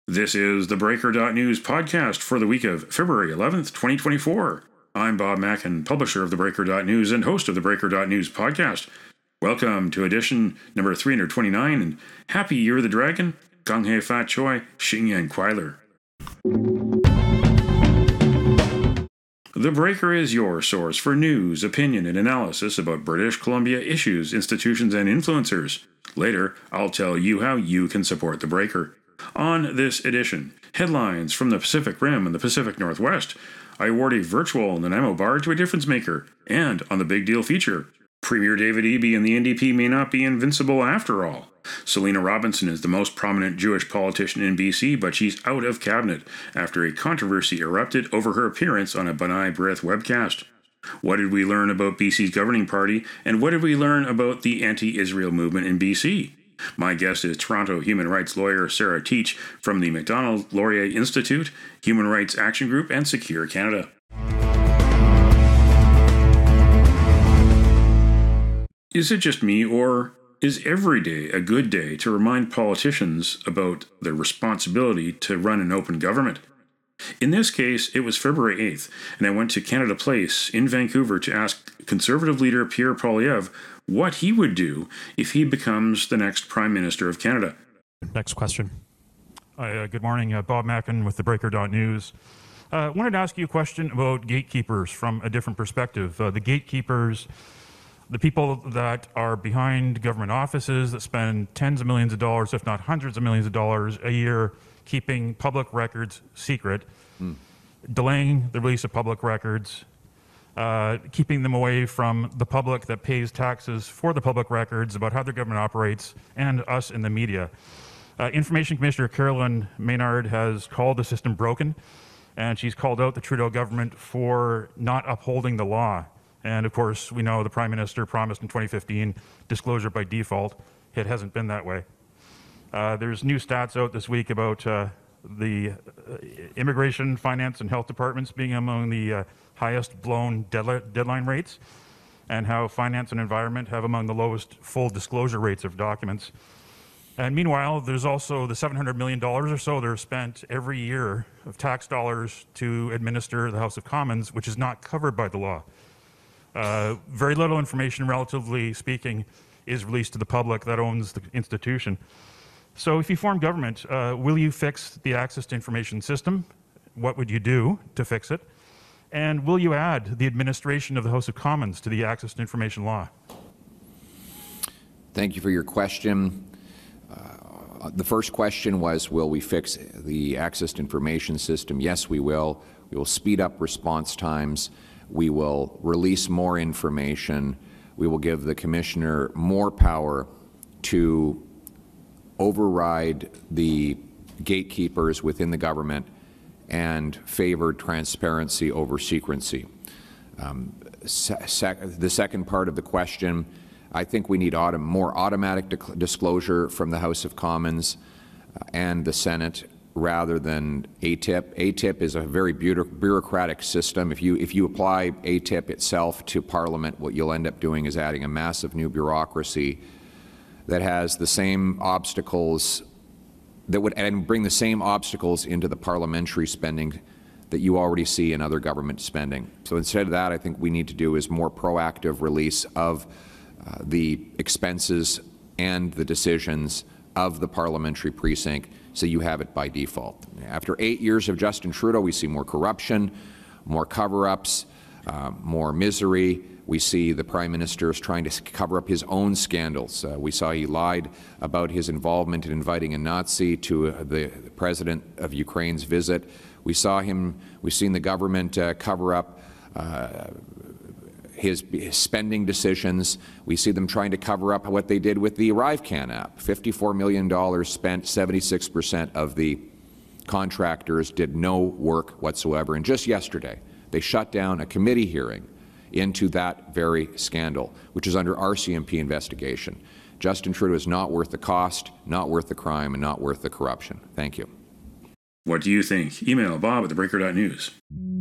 This is the Breaker.News podcast for the week of February 11th, 2024. I'm Bob Mackin, publisher of the Breaker.News and host of the Breaker.News podcast. Welcome to edition number 329, and Happy Year of the Dragon, Gong Hei Fat Choi, Xing Yan Kweiler. The Breaker is your source for news, opinion, and analysis about British Columbia issues, institutions, and influencers. Later, I'll tell you how you can support the Breaker. On this edition, headlines from the Pacific Rim and the Pacific Northwest. I award a virtual Nanaimo bar to a difference maker. And on the Big Deal feature, Premier David Eby and the NDP may not be invincible after all. Selina Robinson is the most prominent Jewish politician in BC, but she's out of cabinet after a controversy erupted over her appearance on a B'nai B'rith webcast. What did we learn about BC's governing party, and what did we learn about the anti-Israel movement in BC? My guest is Toronto human rights lawyer Sarah Teach from the Macdonald-Laurier Institute, Human Rights Action Group, and Secure Canada. Is it just me, or is every day a good day to remind politicians about their responsibility to run an open government? In this case, it was February 8th, and I went to Canada Place in Vancouver to ask Conservative leader Pierre Poilievre what he would do if he becomes the next Prime Minister of Canada. Next question. Good morning, Bob Mackin with the Breaker.News. I wanted to ask you a question about gatekeepers from a different perspective. The gatekeepers, the people that are behind government offices that spend tens of millions of dollars, if not hundreds of millions of dollars a year, keeping public records secret, delaying the release of public records, keeping them away from the public that pays taxes for the public records about how their government operates, and us in the media. Information Commissioner Carolyn Maynard has called the system broken, and she's called out the Trudeau government for not upholding the law. And of course, we know the Prime Minister promised in 2015 disclosure by default. It hasn't been that way. There's new stats out this week about the immigration, finance, and health departments being among the highest blown deadline rates, and how finance and environment have among the lowest full disclosure rates of documents. And meanwhile, there's also the $700 million or so that are spent every year of tax dollars to administer the House of Commons, which is not covered by the law. Very little information, relatively speaking, is released to the public that owns the institution. So if you form government, will you fix the access to information system? What would you do to fix it? And will you add the administration of the House of Commons to the access to information law? Thank you for your question. The first question was, will we fix the access to information system? Yes, we will. We will speed up response times. We will release more information. We will give the Commissioner more power to override the gatekeepers within the government and favor transparency over secrecy. The second part of the question, I think we need more automatic disclosure from the House of Commons and the Senate rather than ATIP. ATIP is a very bureaucratic system. If you apply ATIP itself to Parliament, what you'll end up doing is adding a massive new bureaucracy that has the same obstacles that would bring the same obstacles into the parliamentary spending that you already see in other government spending. So instead of that, I think we need to do is more proactive release of the expenses and the decisions of the parliamentary precinct, so you have it by default. After 8 years of Justin Trudeau, we see more corruption, more cover-ups, more misery. We see the Prime Minister is trying to cover up his own scandals. We saw he lied about his involvement in inviting a Nazi to the President of Ukraine's visit. We've seen the government cover up his spending decisions. We see them trying to cover up what they did with the ArriveCan app. $54 million spent, 76% of the contractors did no work whatsoever. And just yesterday, they shut down a committee hearing into that very scandal, which is under RCMP investigation. Justin Trudeau is not worth the cost, not worth the crime, and not worth the corruption. Thank you. What do you think? Email bob@thebreaker.news.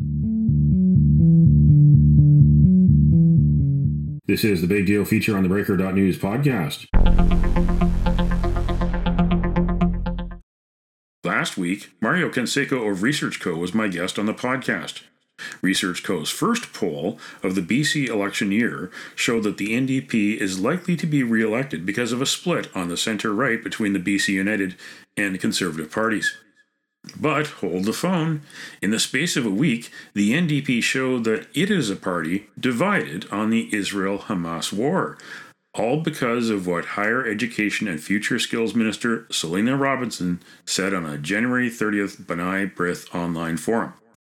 This is the Big Deal feature on the Breaker.News podcast. Last week, Mario Canseco of ResearchCo was my guest on the podcast. ResearchCo's first poll of the BC election year showed that the NDP is likely to be re-elected because of a split on the centre-right between the BC United and Conservative parties. But hold the phone. In the space of a week, the NDP showed that it is a party divided on the Israel-Hamas war, all because of what Higher Education and Future Skills Minister Selina Robinson said on a January 30th B'nai B'rith online forum.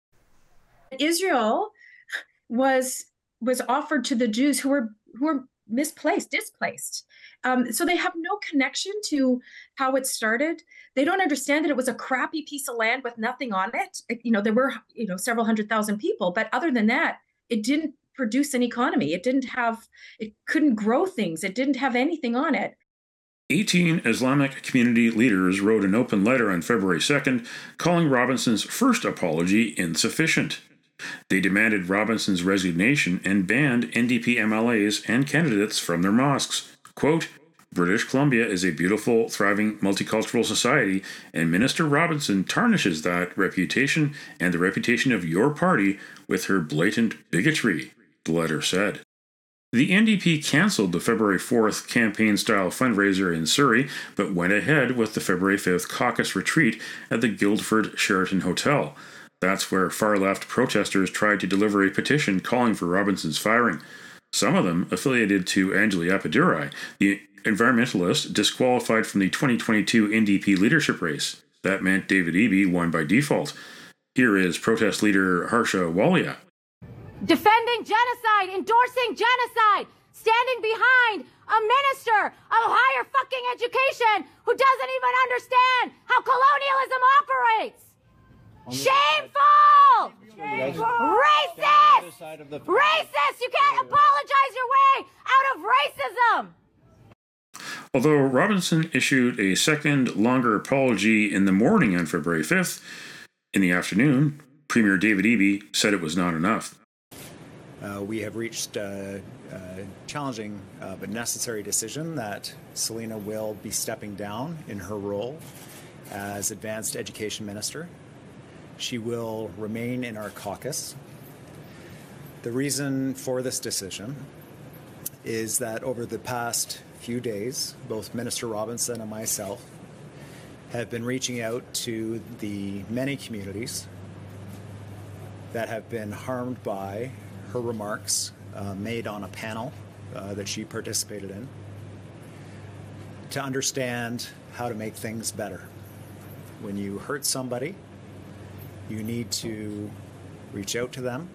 Israel was offered to the Jews who were displaced. So they have no connection to how it started. They don't understand that it was a crappy piece of land with nothing on it. There were several 100,000 people, but other than that, it didn't produce an economy. It couldn't grow things. It didn't have anything on it. 18 Islamic community leaders wrote an open letter on February 2nd calling Robinson's first apology insufficient. They demanded Robinson's resignation and banned NDP MLAs and candidates from their mosques. Quote, British Columbia is a beautiful, thriving, multicultural society, and Minister Robinson tarnishes that reputation and the reputation of your party with her blatant bigotry, the letter said. The NDP cancelled the February 4th campaign-style fundraiser in Surrey, but went ahead with the February 5th caucus retreat at the Guildford Sheraton Hotel. That's where far-left protesters tried to deliver a petition calling for Robinson's firing. Some of them affiliated to Anjali Appadurai, the environmentalist disqualified from the 2022 NDP leadership race. That meant David Eby won by default. Here is protest leader Harsha Walia. Defending genocide, endorsing genocide, standing behind a minister of higher fucking education who doesn't even understand how colonialism operates. Shameful! Racist! Racist! You can't apologize your way out of racism! Although Robinson issued a second, longer apology in the morning on February 5th, in the afternoon, Premier David Eby said it was not enough. We have reached a challenging but necessary decision that Selina will be stepping down in her role as Advanced Education Minister. She will remain in our caucus. The reason for this decision is that over the past few days, both Minister Robinson and myself have been reaching out to the many communities that have been harmed by her remarks made on a panel that she participated in to understand how to make things better. When you hurt somebody, you need to reach out to them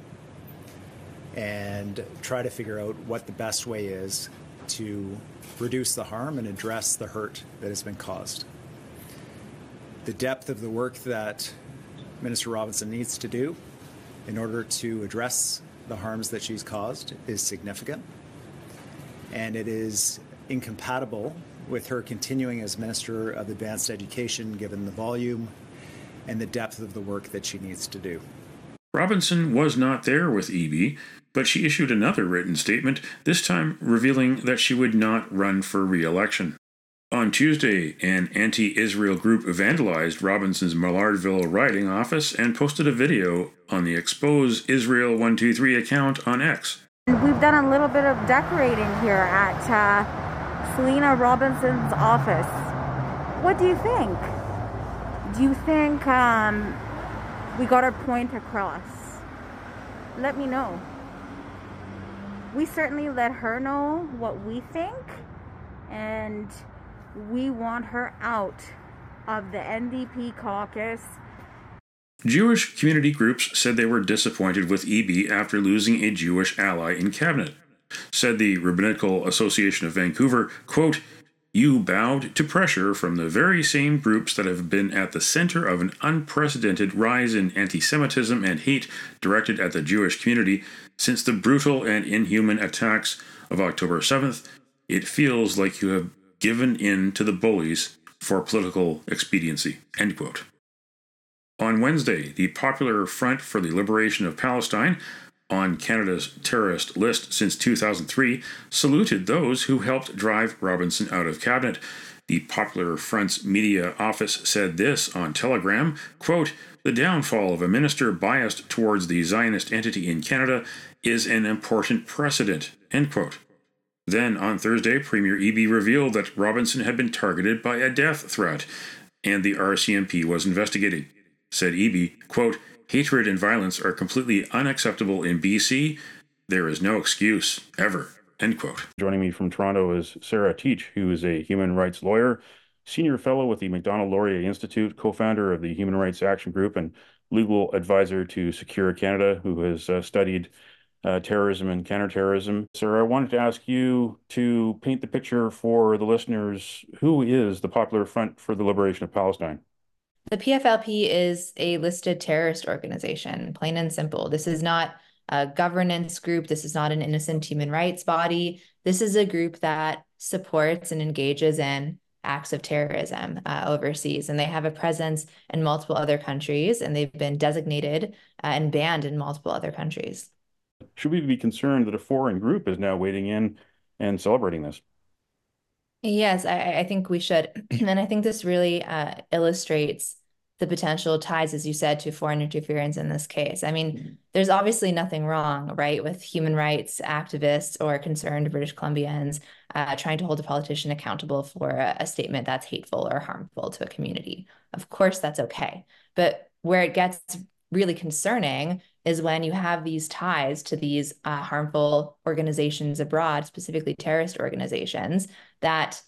and try to figure out what the best way is to reduce the harm and address the hurt that has been caused. The depth of the work that Minister Robinson needs to do in order to address the harms that she's caused is significant, and it is incompatible with her continuing as Minister of Advanced Education given the volume and the depth of the work that she needs to do. Robinson was not there with Eby, but she issued another written statement, this time revealing that she would not run for re-election. On Tuesday, an anti-Israel group vandalized Robinson's Millardville riding office and posted a video on the Expose Israel 123 account on X. We've done a little bit of decorating here at Selina Robinson's office. What do you think? Do you think we got our point across? Let me know. We certainly let her know what we think, and we want her out of the NDP caucus. Jewish community groups said they were disappointed with Eby after losing a Jewish ally in cabinet. Said the Rabbinical Association of Vancouver, quote, "You bowed to pressure from the very same groups that have been at the center of an unprecedented rise in anti-Semitism and hate directed at the Jewish community since the brutal and inhuman attacks of October 7th. It feels like you have given in to the bullies for political expediency." End quote. On Wednesday, the Popular Front for the Liberation of Palestine, on Canada's terrorist list since 2003, saluted those who helped drive Robinson out of cabinet. The Popular Front's media office said this on Telegram, quote, "The downfall of a minister biased towards the Zionist entity in Canada is an important precedent," end quote. Then, on Thursday, Premier Eby revealed that Robinson had been targeted by a death threat, and the RCMP was investigating. Said Eby, quote, "Hatred and violence are completely unacceptable in BC. There is no excuse, ever," end quote. Joining me from Toronto is Sarah Teach, who is a human rights lawyer, senior fellow with the Macdonald-Laurier Institute, co-founder of the Human Rights Action Group, and legal advisor to Secure Canada, who has studied terrorism and counterterrorism. Sarah, I wanted to ask you to paint the picture for the listeners. Who is the Popular Front for the Liberation of Palestine? The PFLP is a listed terrorist organization, plain and simple. This is not a governance group. This is not an innocent human rights body. This is a group that supports and engages in acts of terrorism overseas. And they have a presence in multiple other countries, and they've been designated and banned in multiple other countries. Should we be concerned that a foreign group is now wading in and celebrating this? Yes, I think we should. And I think this really illustrates the potential ties, as you said, to foreign interference in this case. I mean, there's obviously nothing wrong, right, with human rights activists or concerned British Columbians trying to hold a politician accountable for a statement that's hateful or harmful to a community. Of course, that's okay. But where it gets really concerning is when you have these ties to these harmful organizations abroad, specifically terrorist organizations that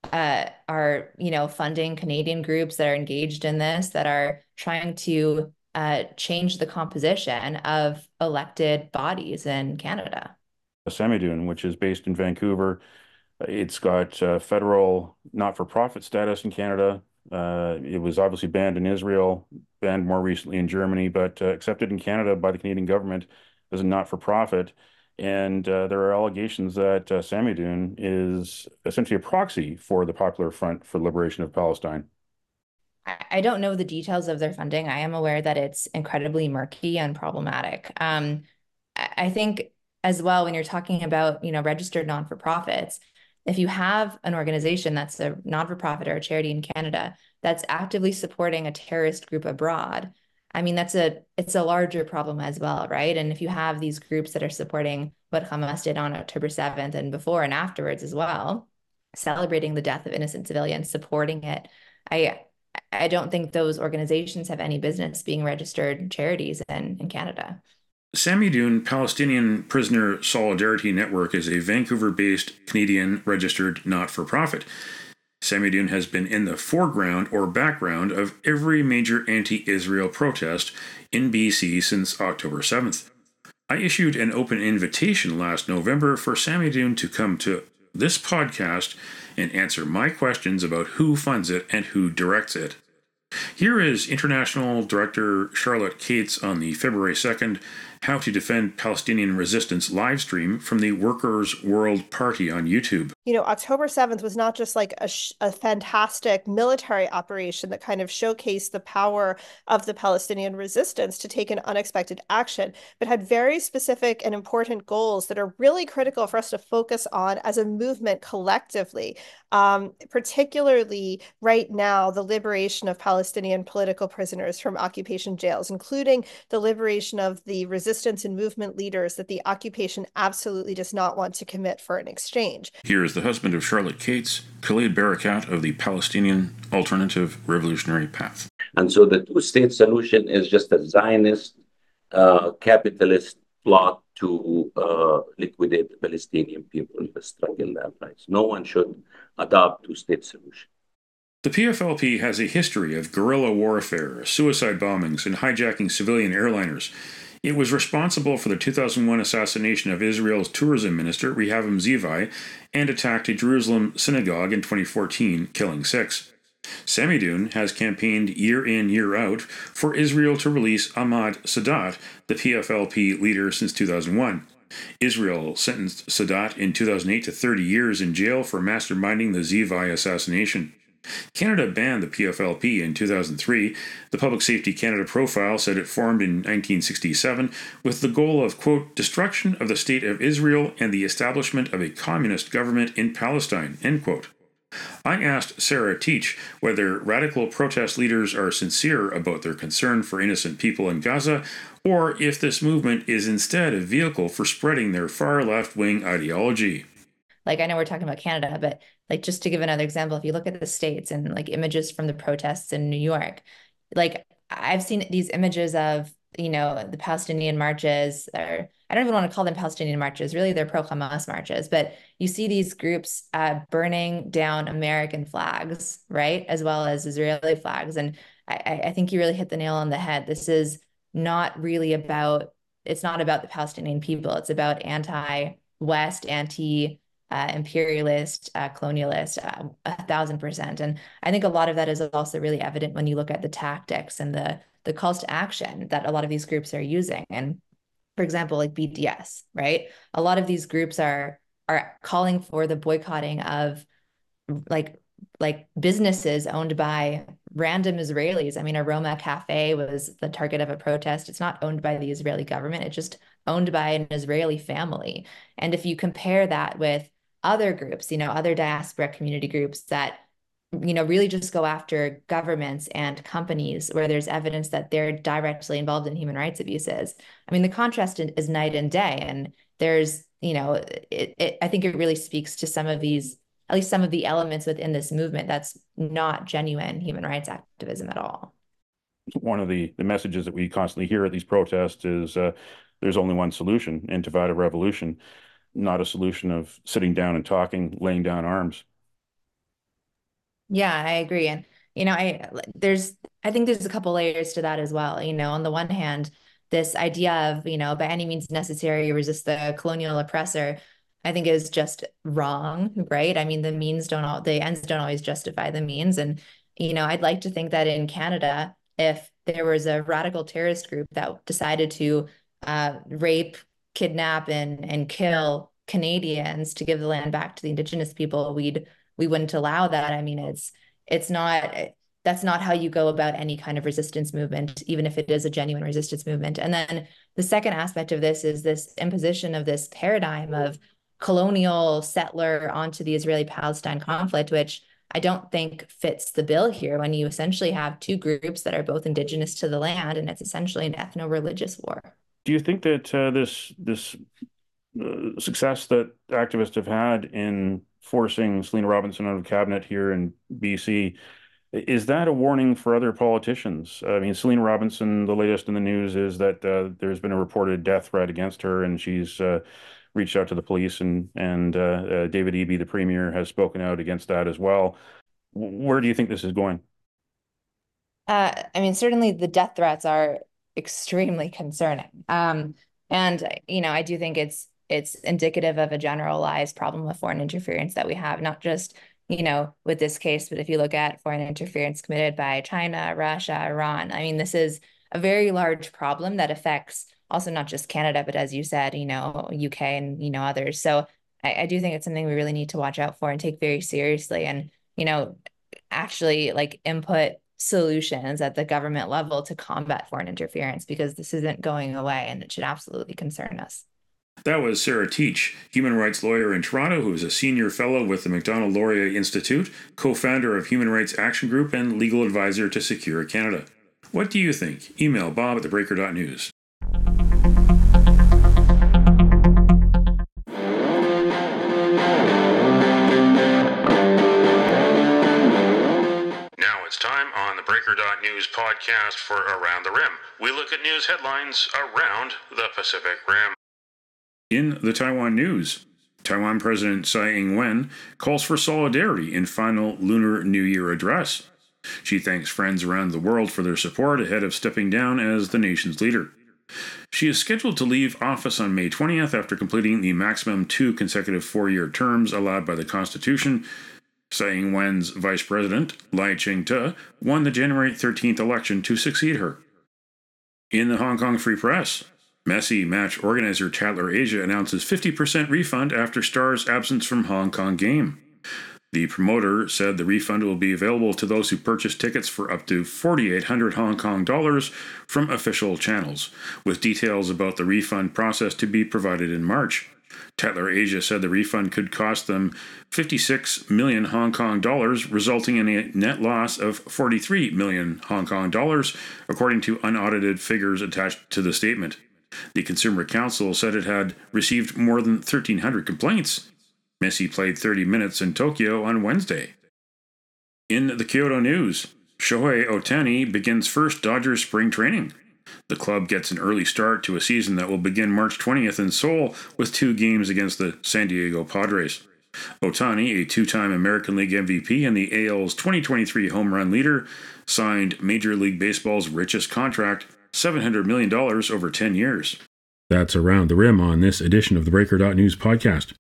are, funding Canadian groups that are engaged in this, that are trying to change the composition of elected bodies in Canada. Samidoun, which is based in Vancouver, it's got federal not-for-profit status in Canada. It was obviously banned in Israel, banned more recently in Germany, but accepted in Canada by the Canadian government as a not-for-profit. And there are allegations that Samidoun is essentially a proxy for the Popular Front for the Liberation of Palestine. I don't know the details of their funding. I am aware that it's incredibly murky and problematic. I think as well, when you're talking about, registered non-for-profits, if you have an organization that's a non-for-profit or a charity in Canada that's actively supporting a terrorist group abroad, I mean, it's a larger problem as well, right? And if you have these groups that are supporting what Hamas did on October 7th and before and afterwards as well, celebrating the death of innocent civilians, supporting it, I don't think those organizations have any business being registered charities in Canada. Samidoun Palestinian Prisoner Solidarity Network is a Vancouver-based Canadian registered not-for-profit. Samidoun has been in the foreground or background of every major anti-Israel protest in BC since October 7th. I issued an open invitation last November for Samidoun to come to this podcast and answer my questions about who funds it and who directs it. Here is International Director Charlotte Cates on the February 2nd How to Defend Palestinian Resistance live stream from the Workers' World Party on YouTube. October 7th was not just like a fantastic military operation that kind of showcased the power of the Palestinian resistance to take an unexpected action, but had very specific and important goals that are really critical for us to focus on as a movement collectively. Particularly right now, the liberation of Palestinian political prisoners from occupation jails, including the liberation of the resistance and movement leaders that the occupation absolutely does not want to commit for an exchange. Here is the husband of Charlotte Cates, Khalid Barakat of the Palestinian Alternative Revolutionary Path. And so the two-state solution is just a Zionist capitalist plot to liquidate the Palestinian people in the struggle that rights. No one should adopt two-state solution. The PFLP has a history of guerrilla warfare, suicide bombings, and hijacking civilian airliners. It was responsible for the 2001 assassination of Israel's tourism minister, Rehavam Zivai, and attacked a Jerusalem synagogue in 2014, killing 6. Samidoun has campaigned year in, year out for Israel to release Ahmad Sadat, the PFLP leader since 2001. Israel sentenced Sadat in 2008 to 30 years in jail for masterminding the Zivai assassination. Canada banned the PFLP in 2003. The Public Safety Canada profile said it formed in 1967 with the goal of, quote, destruction of the state of Israel and the establishment of a communist government in Palestine, end quote. I asked Sarah Teach whether radical protest leaders are sincere about their concern for innocent people in Gaza, or if this movement is instead a vehicle for spreading their far left-wing ideology. Like, I know we're talking about Canada, but like, just to give another example, if you look at the States and like images from the protests in New York, like I've seen these images of, the Palestinian marches, or I don't even want to call them Palestinian marches, really they're pro-Hamas marches, but you see these groups burning down American flags, right? As well as Israeli flags. And I think you really hit the nail on the head. This is not really it's not about the Palestinian people. It's about anti-West, imperialist, colonialist, 1,000%. And I think a lot of that is also really evident when you look at the tactics and the calls to action that a lot of these groups are using. And for example, like BDS, right? A lot of these groups are calling for the boycotting of like businesses owned by random Israelis. I mean, Aroma Cafe was the target of a protest. It's not owned by the Israeli government. It's just owned by an Israeli family. And if you compare that with other groups, other diaspora community groups that, really just go after governments and companies where there's evidence that they're directly involved in human rights abuses. I mean, the contrast is night and day. And there's, I think it really speaks to some of these, at least some of the elements within this movement that's not genuine human rights activism at all. One of the messages that we constantly hear at these protests is there's only one solution, intifada revolution, not a solution of sitting down and talking, laying down arms. Yeah, I agree. And, I think there's a couple layers to that as well. On the one hand, this idea of, by any means necessary, resist the colonial oppressor, I think is just wrong, right? I mean, the ends don't always justify the means. And, I'd like to think that in Canada, if there was a radical terrorist group that decided to rape, kidnap, and kill Canadians to give the land back to the Indigenous people, we wouldn't allow that. I mean, that's not how you go about any kind of resistance movement, even if it is a genuine resistance movement. And then the second aspect of this is this imposition of this paradigm of colonial settler onto the Israeli-Palestine conflict, which I don't think fits the bill here when you essentially have two groups that are both indigenous to the land, and it's essentially an ethno-religious war. Do you think that this success that activists have had in forcing Selina Robinson out of cabinet here in BC, is that a warning for other politicians? I mean, Selina Robinson, the latest in the news is that there's been a reported death threat against her, and she's reached out to the police, and David Eby, the premier, has spoken out against that as well. Where do you think this is going? I mean, certainly the death threats are extremely concerning. And, I do think it's indicative of a generalized problem with foreign interference that we have, not just, with this case, but if you look at foreign interference committed by China, Russia, Iran, I mean, this is a very large problem that affects also not just Canada, but as you said, UK and, others. So I do think it's something we really need to watch out for and take very seriously, and, actually like input solutions at the government level to combat foreign interference, because this isn't going away and it should absolutely concern us. That was Sarah Teach, human rights lawyer in Toronto, who is a senior fellow with the Macdonald-Laurier Institute, co-founder of Human Rights Action Group, and legal advisor to Secure Canada. What do you think? Email bob@thebreaker.news. Now it's time on the Breaker.news podcast for Around the Rim. We look at news headlines around the Pacific Rim. In the Taiwan news, Taiwan President Tsai Ing-wen calls for solidarity in final Lunar New Year address. She thanks friends around the world for their support ahead of stepping down as the nation's leader. She is scheduled to leave office on May 20th after completing the maximum 2 consecutive 4-year terms allowed by the Constitution. Tsai Ing-wen's vice president, Lai Ching-te, won the January 13th election to succeed her. In the Hong Kong Free Press, Messi match organizer Tatler Asia announces 50% refund after star's absence from Hong Kong game. The promoter said the refund will be available to those who purchase tickets for up to 4,800 Hong Kong dollars from official channels, with details about the refund process to be provided in March. Tetler Asia said the refund could cost them 56 million Hong Kong dollars, resulting in a net loss of 43 million Hong Kong dollars, according to unaudited figures attached to the statement. The Consumer Council said it had received more than 1,300 complaints. Messi played 30 minutes in Tokyo on Wednesday. In the Kyoto news, Shohei Ohtani begins first Dodgers spring training. The club gets an early start to a season that will begin March 20th in Seoul with 2 games against the San Diego Padres. Ohtani, a 2-time American League MVP and the AL's 2023 home run leader, signed Major League Baseball's richest contract, $700 million over 10 years. That's Around the Rim on this edition of the Breaker.News podcast.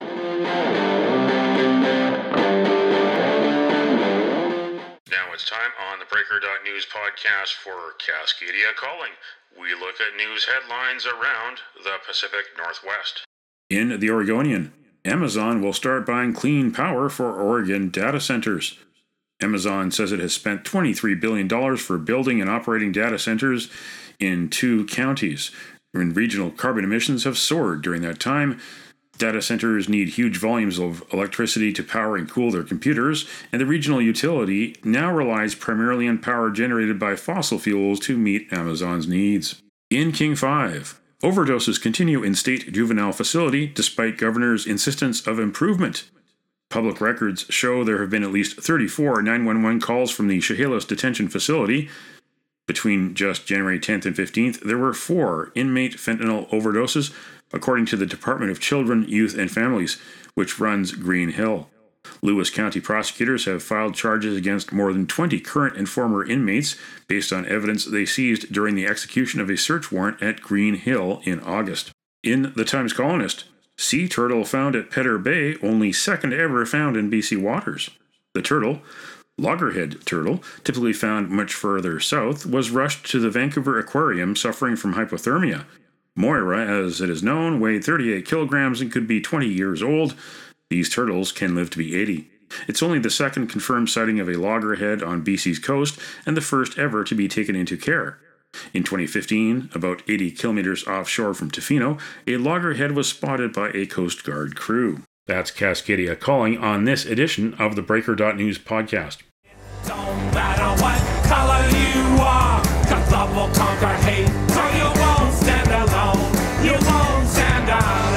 Now it's time on the Breaker.News podcast for Cascadia Calling. We look at news headlines around the Pacific Northwest. In the Oregonian, Amazon will start buying clean power for Oregon data centers. Amazon says it has spent $23 billion for building and operating data centers in 2 counties. When regional carbon emissions have soared during that time, data centers need huge volumes of electricity to power and cool their computers, and the regional utility now relies primarily on power generated by fossil fuels to meet Amazon's needs. In King 5, overdoses continue in state juvenile facility despite governor's insistence of improvement. Public records show there have been at least 34 911 calls from the Chehalis detention facility. Between just January 10th and 15th, there were 4 inmate fentanyl overdoses, according to the Department of Children, Youth, and Families, which runs Green Hill. Lewis County prosecutors have filed charges against more than 20 current and former inmates based on evidence they seized during the execution of a search warrant at Green Hill in August. In the Times Colonist, sea turtle found at Pedder Bay, only 2nd ever found in BC waters. The turtle, loggerhead turtle, typically found much further south, was rushed to the Vancouver Aquarium suffering from hypothermia. Moira, as it is known, weighed 38 kilograms and could be 20 years old. These turtles can live to be 80. It's only the 2nd confirmed sighting of a loggerhead on BC's coast and the 1st ever to be taken into care. In 2015, about 80 kilometers offshore from Tofino, a loggerhead was spotted by a Coast Guard crew. That's Cascadia Calling on this edition of the Breaker.News podcast. Don't matter what color you are, 'cause love will conquer hate, so you won't stand alone, you won't stand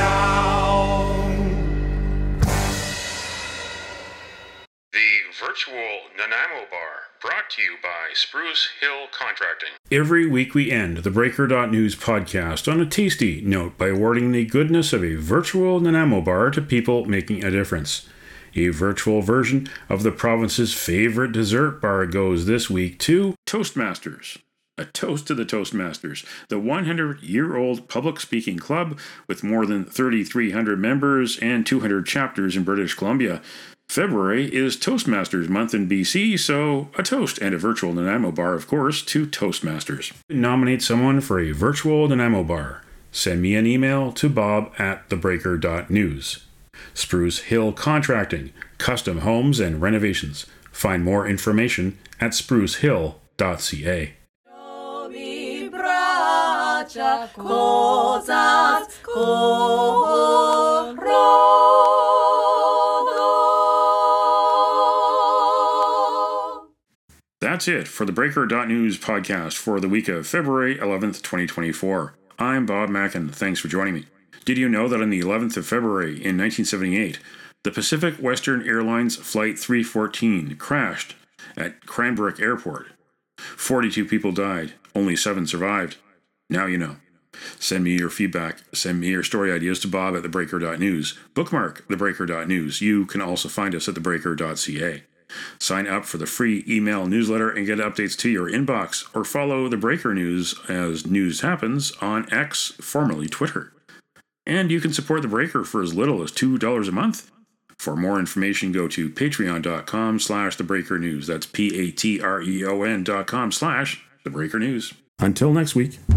alone. The virtual Nanaimo Bar, brought to you by Spruce Hill Contracting. Every week we end the Breaker.News podcast on a tasty note by awarding the goodness of a virtual Nanaimo Bar to people making a difference. A virtual version of the province's favorite dessert bar goes this week to Toastmasters. A toast to the Toastmasters, the 100-year-old public speaking club with more than 3,300 members and 200 chapters in British Columbia. February is Toastmasters month in BC, so a toast and a virtual Nanaimo bar, of course, to Toastmasters. Nominate someone for a virtual Nanaimo bar. Send me an email to bob@thebreaker.news. Spruce Hill Contracting, custom homes and renovations. Find more information at sprucehill.ca. That's it for the Breaker.News podcast for the week of February 11th, 2024. I'm Bob Mackin. Thanks for joining me. Did you know that on the 11th of February in 1978, the Pacific Western Airlines Flight 314 crashed at Cranbrook Airport? 42 people died, only 7 survived. Now you know. Send me your feedback. Send me your story ideas to bob@thebreaker.news. Bookmark thebreaker.news. You can also find us at thebreaker.ca. Sign up for the free email newsletter and get updates to your inbox, or follow The Breaker News as news happens on X, formerly Twitter. And you can support The Breaker for as little as $2 a month. For more information, go to patreon.com/thebreakernews. That's patreon.com/thebreakernews. Until next week.